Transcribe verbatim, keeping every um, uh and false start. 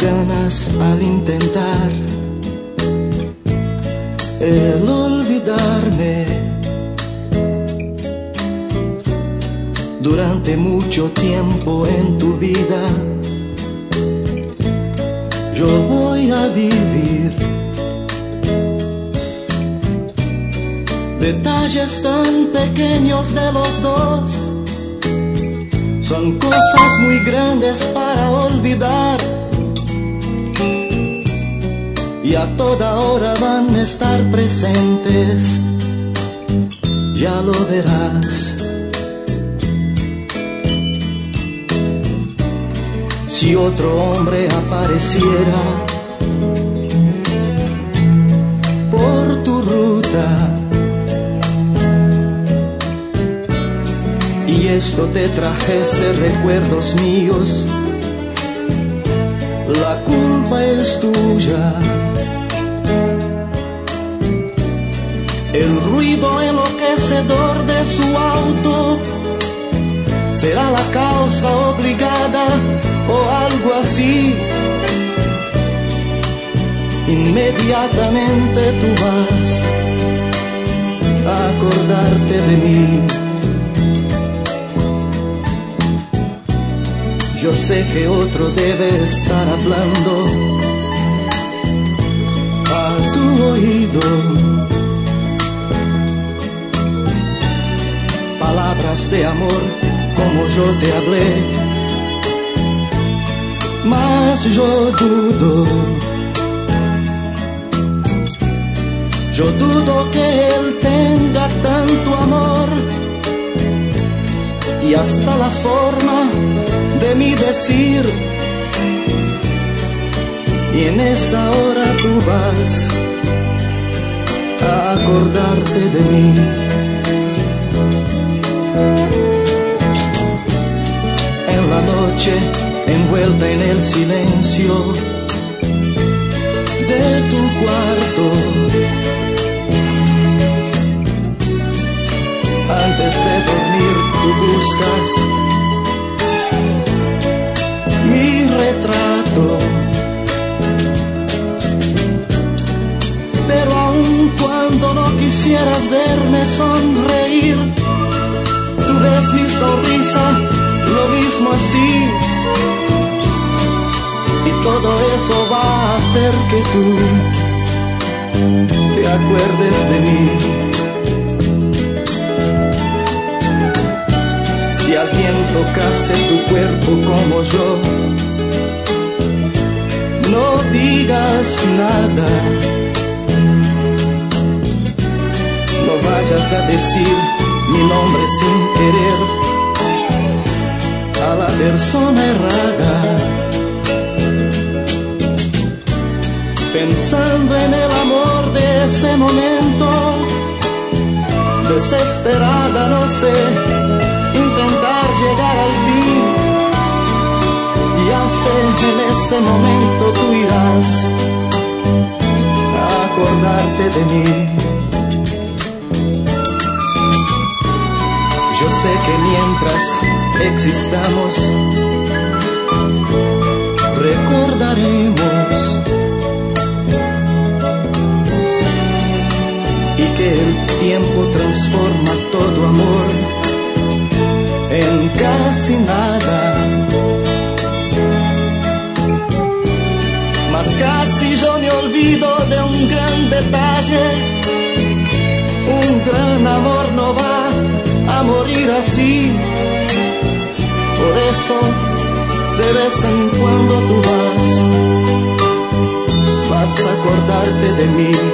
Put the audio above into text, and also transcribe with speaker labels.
Speaker 1: ganas al intentar el olvidarme. Durante mucho tiempo en tu vida yo voy a vivir detalles tan pequeños de los dos. Son cosas muy grandes para olvidar y a toda hora van a estar presentes, ya lo verás. Si otro hombre apareciera por tu ruta y esto te trajese recuerdos míos, la culpa es tuya. El ruido enloquecedor de su auto será la causa obligada o algo así. Inmediatamente tú vas a acordarte de mí. Yo sé que otro debe estar hablando a tu oído palabras de amor como yo te hablé, mas yo dudo, yo dudo que él tenga tanto amor y hasta la forma de mi decir, y en esa hora tú vas a acordarte de mí. En la noche, envuelta en el silencio de tu cuarto, antes de dormir tú buscas mi retrato, pero aun cuando no quisieras verme sonreír, tú ves mi sonrisa lo mismo así, y todo eso va a hacer que tú te acuerdes de mí. Si alguien tocase tu cuerpo como yo, no digas nada, no vayas a decir mi nombre sin querer a la persona errada. Pensando en el amor de ese momento, desesperada no sé, intentar llegar al fin, y hasta en ese momento tú irás a acordarte de mí. Yo sé que mientras existamos recordaremos, y que el tiempo transforma todo amor en casi nada. Mas casi yo me olvido de un gran detalle, un gran amor no va a morir así. Por eso de vez en cuando tú vas, vas a acordarte de mí.